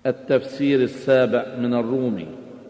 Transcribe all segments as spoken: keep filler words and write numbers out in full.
التفسير السابع من الرومي.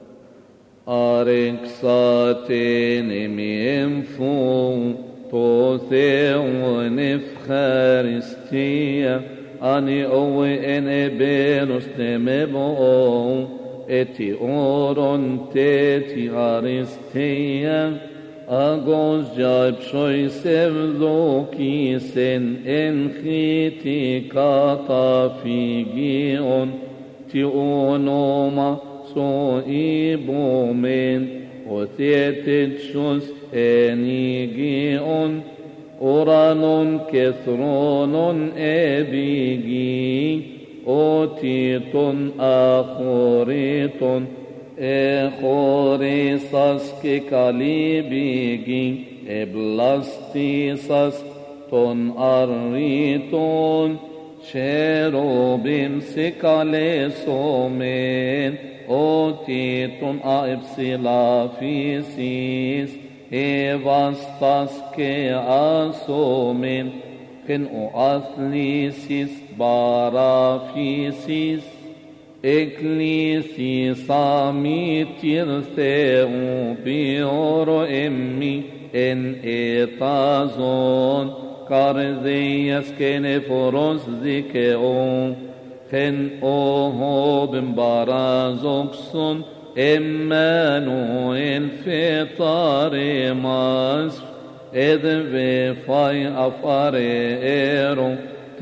أركساتين مينفو توثيون إفخارستيا أني أوي إن بينوس تمبو إتي أورون تيتي أرستيا أغوز جايب شوي سفذوكي سن إنخيتي كاتا فيجيون تيونوما سوئيبو من وثيتشوس إنيجيون أورانون كثرونون إبيجي أوتيتون أخوريتون إخوريساس كاليبيجي إبلاستيساس تون أريتون شيروبيم سيكاليسومين أوتيتون أبسلافيسيس إيفاستاس كأسومين كن أثليسيس بارافيسيس إكليسيسا ميتير ثيو بيورو إمي إن إيطازون كارذيس كنفروس ذكيون خن أوهو بمبارازوكسون إمانويل في طارماس إذ بفاي أفاريرو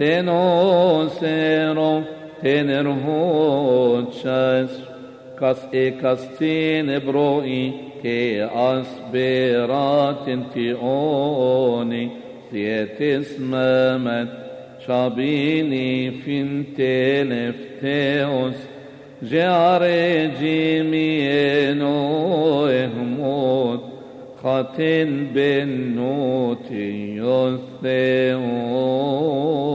تنوسيرو تنرهوتشاس كاس إكاستين بروئي كي أسبيرات تيوني ثيتس مامت شابيني فينتلفتيوس جاري جيمينو إهموت خاتن بنوتي يثيون